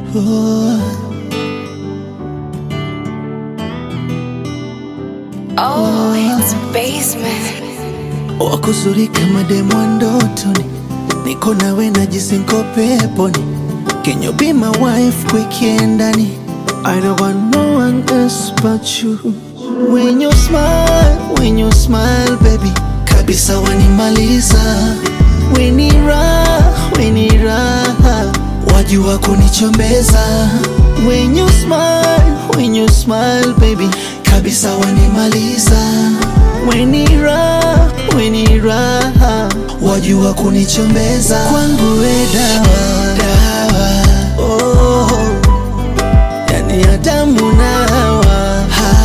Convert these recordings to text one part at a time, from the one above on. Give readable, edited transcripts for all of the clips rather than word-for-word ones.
Oh, it's basement. Wako zuri kama demo ndotoni, niko nawe najisi niko peponi. Can you be my wife weekendani? I don't want no one else but you. When you smile baby, kabisa wanimaliza. When ni raha, wajua kunichombeza. When you smile baby, kabisa wanimaliza. When ni raha, wajua kunichombeza. Kwangu we dawa, oh, yani Adamu na Hawa.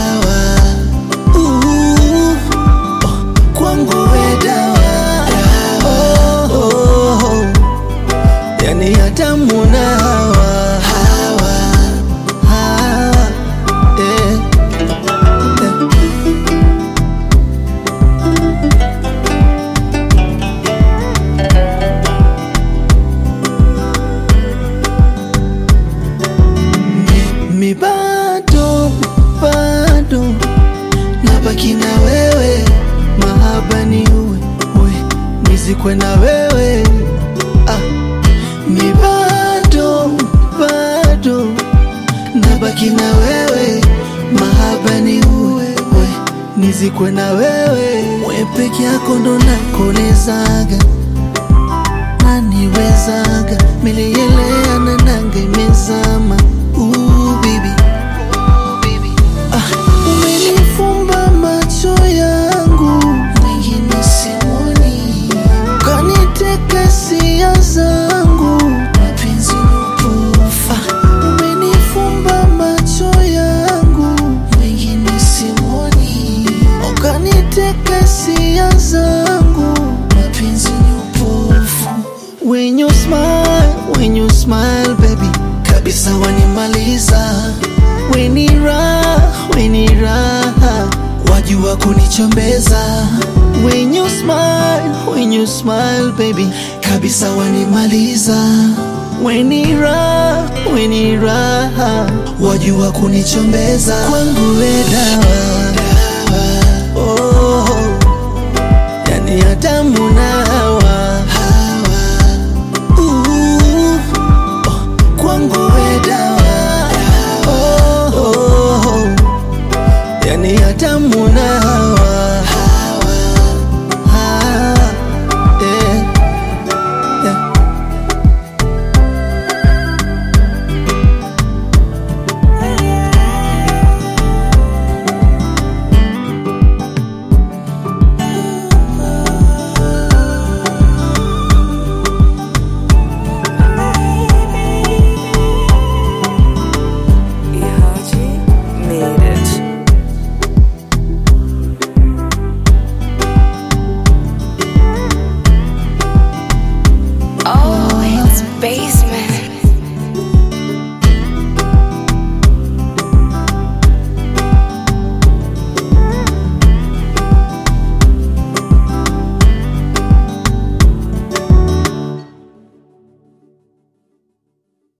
Kwangu we dawa, oh, yani Adamu na Hawa. Mi bado nabaki na wewe, mahaba ni uwe nizikwe na wewe. Mi bado nabaki na wewe, mahaba ni uwe nizikwe na wewe. Wewe peke yako ndo nakonezaga, naniwezaga miliyelea na nanga imezama. Baby, umenifumba macho yangu, mwingine simoni. Kaniteka hisia zangu, mapenzi upofu. Umenifumba macho yangu, mwingine simoni. Kaniteka hisia zangu, mapenzi upofu. When you smile baby, kabisa wanimaliza. When ni raha, wajua kunichombeza. When you smile baby, kabisa wanimaliza. When ni raha, wajua kunichombeza. Kwangu we dawa, oh, yani Adamu na